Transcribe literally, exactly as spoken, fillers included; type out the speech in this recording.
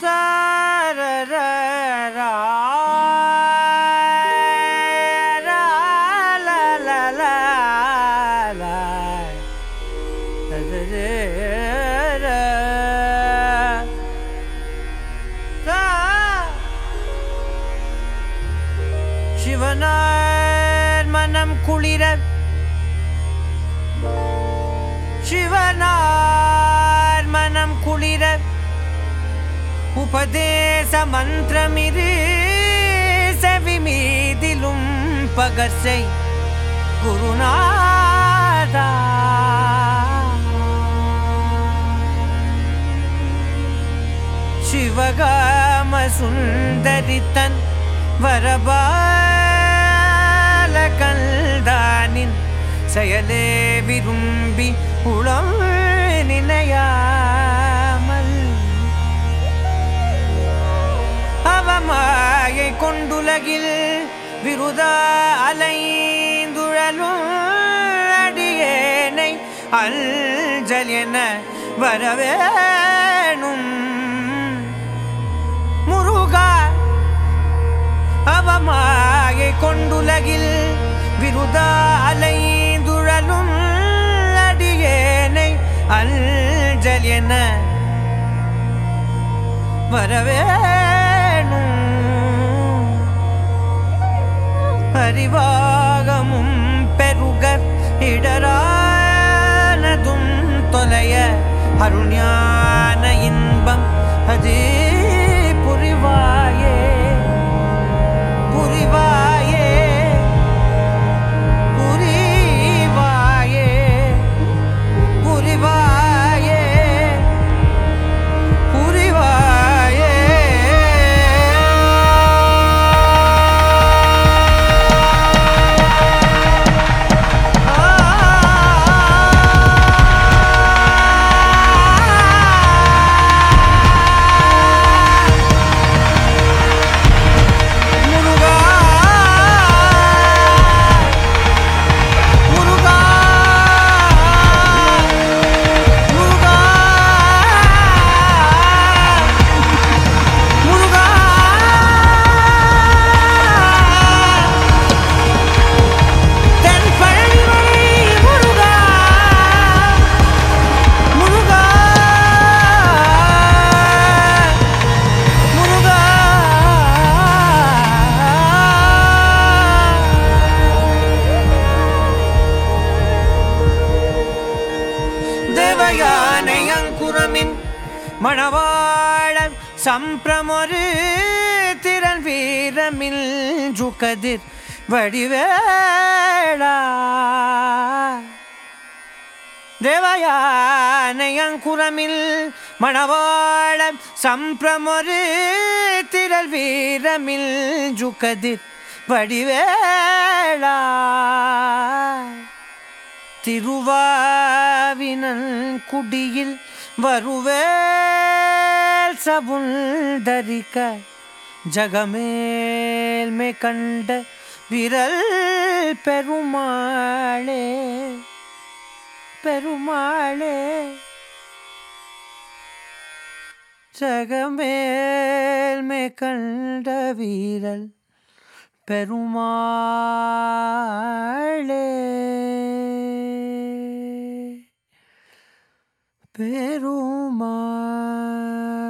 சிவனார் மனம் குளிர சிவனார் மனம் குளிர உபதேச மந்திரமிரு செவி மீதிலும் பகர்சை குருநாதா சிவகாம சுந்தரித்தன் வரபால கல்தானின் செயலே விரும்பி உளம் நினையாமல் அவமாயை கொண்டுலகில் விருதா அலைந்துழலும் அடியேனை அஞ்சல் என வரவேணும் முருகா. அவமாயை கொண்டுலகில் விருதா அலைந்துழலும் அடியேனை அஞ்சல் என வரவேணும் அறிவாகமும் பெருக இடரானதும் தொலைய அருஞான இன்பம் அது புரிவாயே புரிவாயே புரிவாயே புரிவாயே புரிவாயே. தேவயானை அங்குரமின் மணவாழன் சம்பிரமொரு திறன் வீரமில் ஜுகதிர் வடிவேளா. தேவயானை அங்குரமில் மணவாழன் சம்பிரமொரு திறன் வீரமில் ஜுகதிர் வடிவேளா. திருவாவினன் குடியில் வருவேல் சபுந்தரிக்க ஜகமேல்மே கண்ட விரல் பெருமாளே பெருமாளே ஜகமேல்மே கண்ட வீரல் பெருமாளே பெருமாள்.